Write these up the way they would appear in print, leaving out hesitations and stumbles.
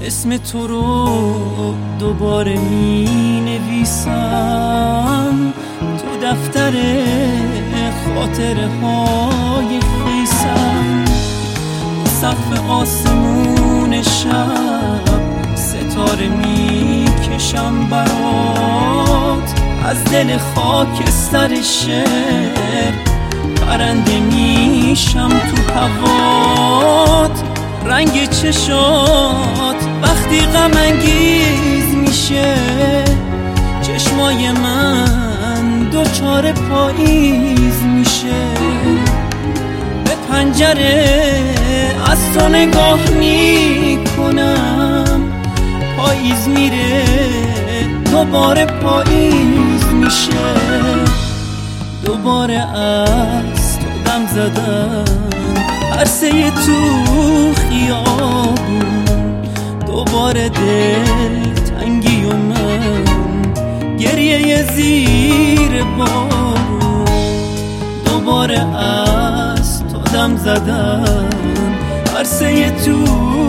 اسم تو رو دوباره می نویسم تو دفتر خاطره های خیسم. سقف آسمون شب ستاره می کشم برات، از دل خاک سر شهر پرنده میشم تو هوات. رنگ چشات وقتی غم انگیز میشه، چشمای من دوچار پاییز میشه. به پنجره از تو نگاه میکنم، پاییز میره دوباره پاییز میشه. دوباره از تو دم زدن عرصه تو خیابون، دوباره دل تنگی و من گریه زیر بارون. دوباره از تو دم زدن عرصه تو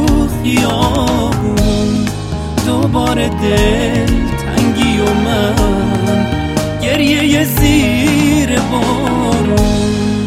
خیابون، دوباره دل تنگی و من گریه زیر بارون.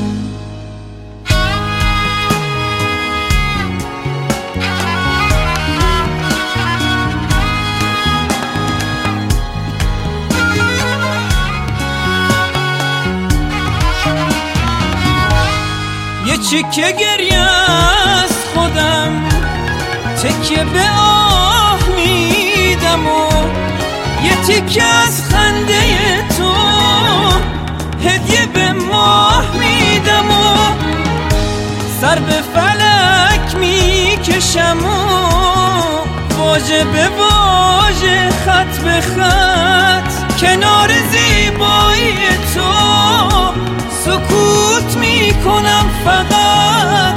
یه چکه گریه از خودم تکیه به آه میدم و یه تکه از خنده تو هدیه به ماه میدم و سر به فلک میکشم و واژه به واژه خط به خط کنار زیبایی تو سکوت میکنم، فقط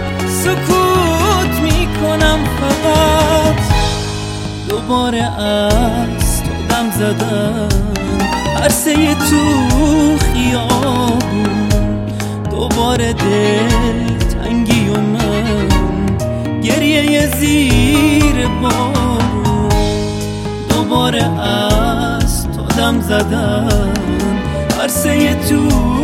سکوت میکنم فقط. دوباره از تو دم زدن عرصه تو خیابون، دوباره دل تنگی و من گریه زیر بارون. دوباره از تو دم زدن عرصه تو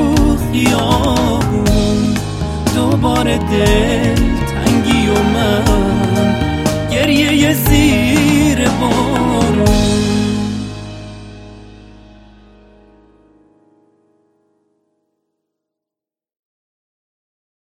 خیابون، دوباره دل تنگی و من گریه زیر بارون.